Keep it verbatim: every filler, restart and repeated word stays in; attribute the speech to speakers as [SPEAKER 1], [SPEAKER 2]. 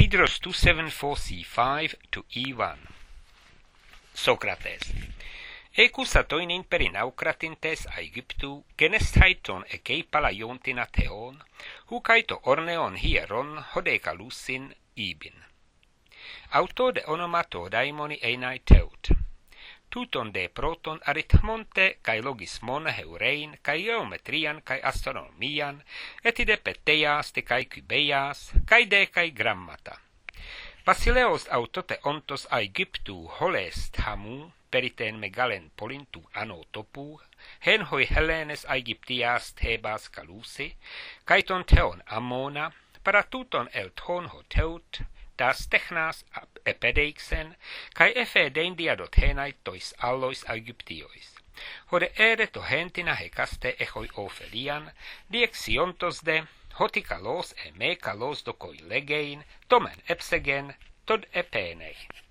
[SPEAKER 1] Phaedrus two seven four c five to e one. Socrates. Ecus atoinin perinaucratintes Aegyptu, geneshaiton ecei palaiontin atheon, hucaito orneon hieron hodecalusin ibin. Auto de onomato daimoni enai teut. Tuton de proton arithmonte, cae logismon heurein, cae geometrian, cae astronomian, etide peteias de cae cubeias, cae de cae grammata. Basileos autote ontos Aegyptu holest hamu, periten megalen polintu anotopu, hen hoi Hellenes Aegyptias Thebas calusi, caeton theon Ammona, para tuton elton hoteut, das technas epedeixen, cae efe deindiadot henai tois allois Aegyptiois. Hode ere to hentina hecaste echoi Ophelian, diexiontos de, hoti kalos e me kalos do koi legein, tomen epsegen, tod epenei.